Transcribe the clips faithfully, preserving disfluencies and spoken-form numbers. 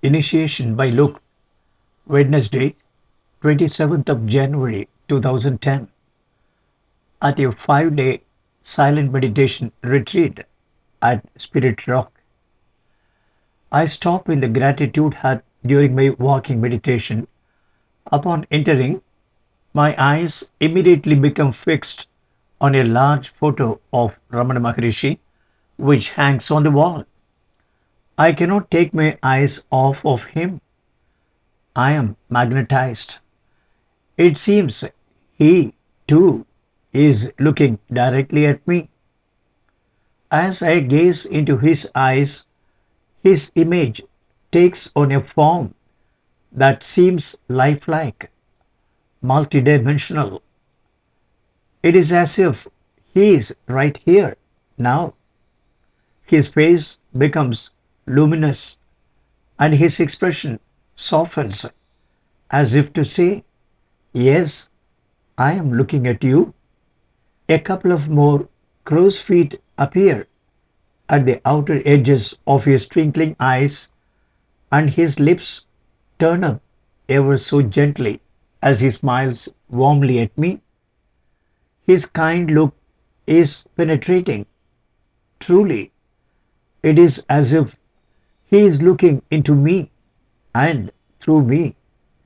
Initiation by Luke, Wednesday, twenty-seventh of January two thousand ten, at a five day silent meditation retreat at Spirit Rock. I stop in the gratitude hut during my walking meditation. Upon entering, my eyes immediately become fixed on a large photo of Ramana Maharishi which hangs on the wall. I cannot take my eyes off of him. I am magnetized. It seems he, too, is looking directly at me. As I gaze into his eyes, his image takes on a form that seems lifelike, multidimensional. It is as if he is right here, now. His face becomes luminous and his expression softens as if to say, "Yes, I am looking at you." A couple of more crow's feet appear at the outer edges of his twinkling eyes, and his lips turn up ever so gently as he smiles warmly at me. His kind look is penetrating. Truly, it is as if he is looking into me and through me.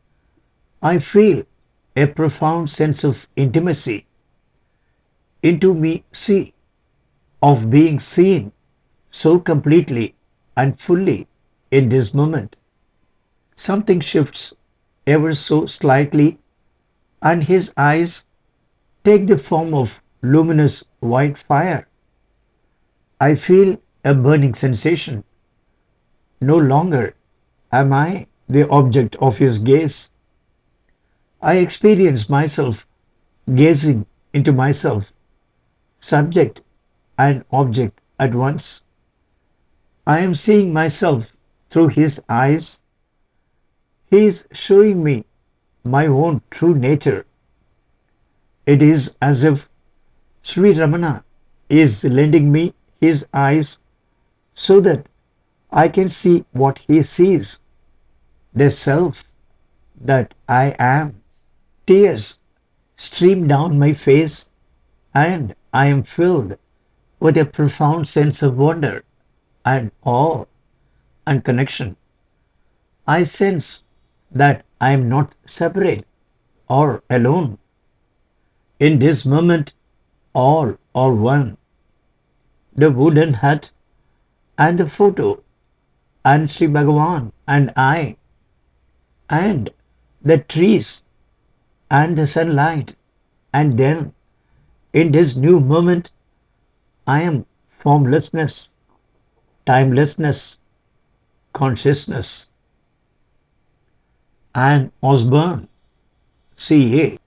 I feel a profound sense of intimacy, into me see, of being seen so completely and fully in this moment. Something shifts ever so slightly, and his eyes take the form of luminous white fire. I feel a burning sensation. No longer am I the object of his gaze. I experience myself gazing into myself, subject and object at once. I am seeing myself through his eyes. He is showing me my own true nature. It is as if Sri Ramana is lending me his eyes so that I can see what he sees, the self that I am. Tears stream down my face, and I am filled with a profound sense of wonder and awe and connection. I sense that I am not separate or alone. In this moment, all are one. The wooden hut and the photo, and Sri Bhagavan and I, and the trees and the sunlight. And then, in this new moment, I am formlessness, timelessness, consciousness. And Osborne, C A.